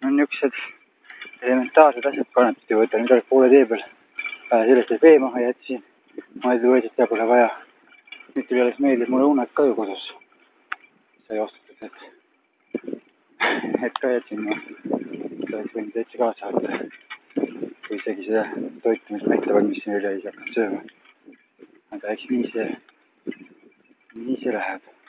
on niisugused elementaarsed asjad kannatud ja võtan nüüd poole tee peal. Sellest, et vee maha jätsin. Ma ei tea, võideta pole vaja. Nüüd tuli alles meelde, et mulle uned ka ju kodus. Sai ostatud, et ka jätsin ma. See oleks võinud täitsa kaasa võtta. Kui isegi seda toitumismetta valmis siin üle ei hakanud sööma. Aga eks nii see läheb.